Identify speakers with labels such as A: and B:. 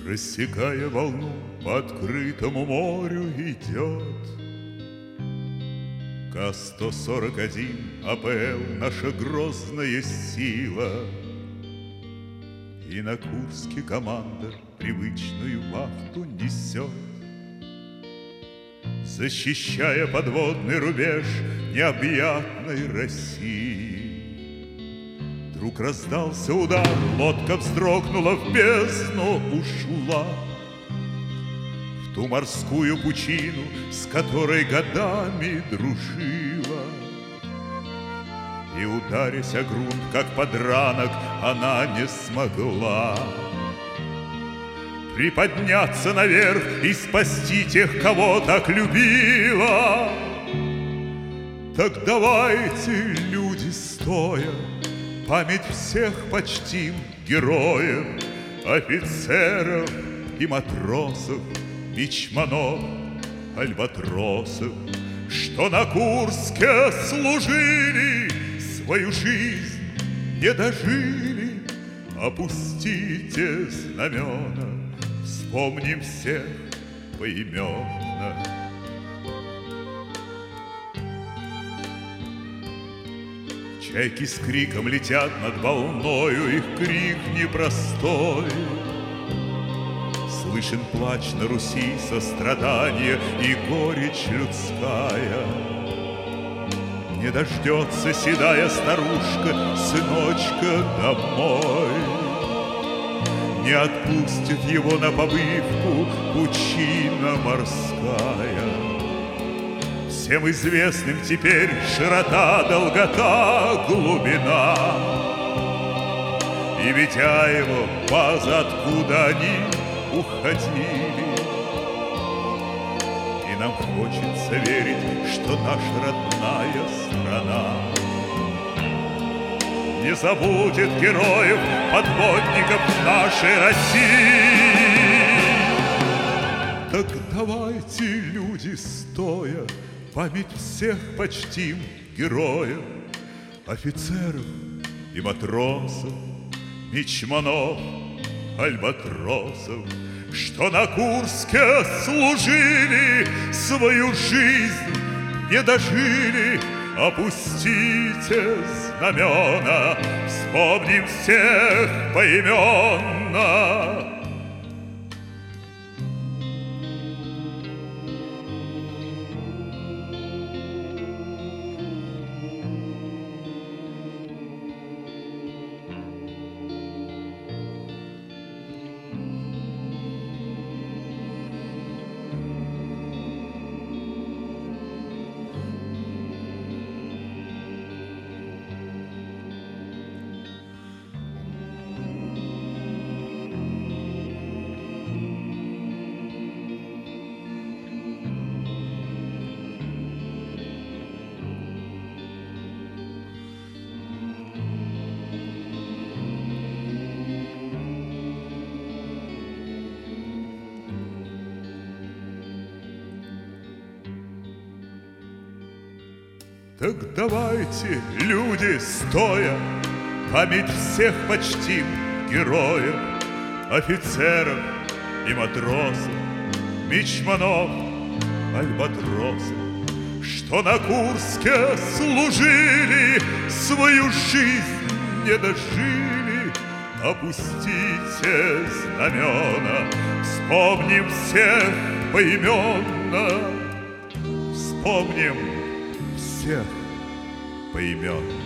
A: Рассекая волну по открытому морю, идет К-141 АПЛ, наша грозная сила. И на Курске команда привычную вахту несет, защищая подводный рубеж необъятной России. Вдруг раздался удар, лодка вздрогнула, в бездну ушла, в ту морскую пучину, с которой годами дружила. И, ударясь о грунт, как подранок, она не смогла приподняться наверх и спасти тех, кого так любила. Так давайте, люди, стоя, память всех почтим героев, офицеров и матросов, мичманов, альбатросов, что на Курске служили, свою жизнь не дожили. Опустите знамена, вспомним всех поименно. Чайки с криком летят над волною, их крик непростой. Слышен плач на Руси, сострадание и горечь людская. Не дождется седая старушка сыночка домой, не отпустит его на побывку пучина морская. Всем известным теперь широта, долгота, глубина. И ведя его база, откуда они уходили. И нам хочется верить, что наша родная страна не забудет героев, подводников нашей России. Так давайте, люди, стоя, память всех почтим героев, офицеров и матросов, мичманов, альбатросов, что на Курске служили, свою жизнь не дожили. Опустите знамена, вспомним всех поименно. Так давайте, люди, стоя, память всех почтим героев, офицеров и матросов, мичманов, альбатросов, что на Курске служили, свою жизнь не дожили. Опустите знамена, вспомним всех поименно. Вспомним всех поименно.